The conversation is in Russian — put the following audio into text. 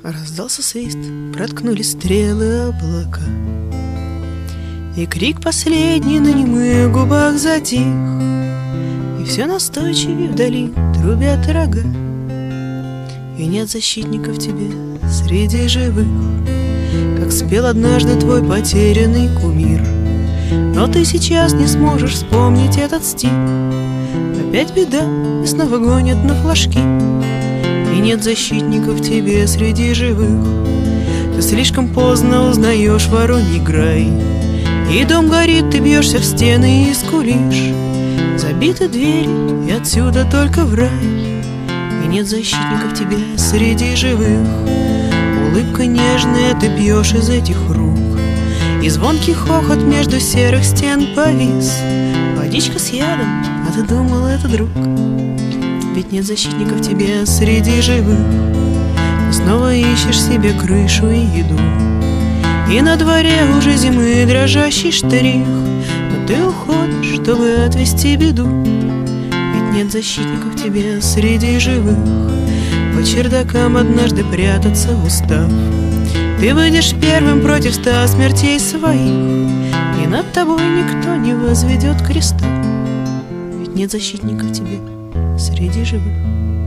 Раздался свист, проткнулись стрелы облака, и крик последний на немых губах затих, и все настойчивее вдали трубят рога, и нет защитников тебе среди живых, как спел однажды твой потерянный кумир. Но ты сейчас не сможешь вспомнить этот стих. Опять беда, и снова гонят на флажки, и нет защитников тебе среди живых. Ты слишком поздно узнаешь Вороний Грай, и дом горит, ты бьешься в стены и скулишь. Забиты двери, и отсюда только в рай, и нет защитников тебе среди живых. Улыбка нежная, ты пьешь из этих рук, и звонкий хохот между серых стен повис. Водичка с ядом, а ты думал, это друг. Ведь нет защитников тебе среди живых. Ты снова ищешь себе крышу и еду, и на дворе уже зимы дрожащий штрих, но ты уходишь, чтобы отвести беду. Ведь нет защитников тебе среди живых. По чердакам однажды прятаться устав, ты выйдешь первым против 100 смертей своих, и над тобой никто не возведет креста. Ведь нет защитников тебе среди живых.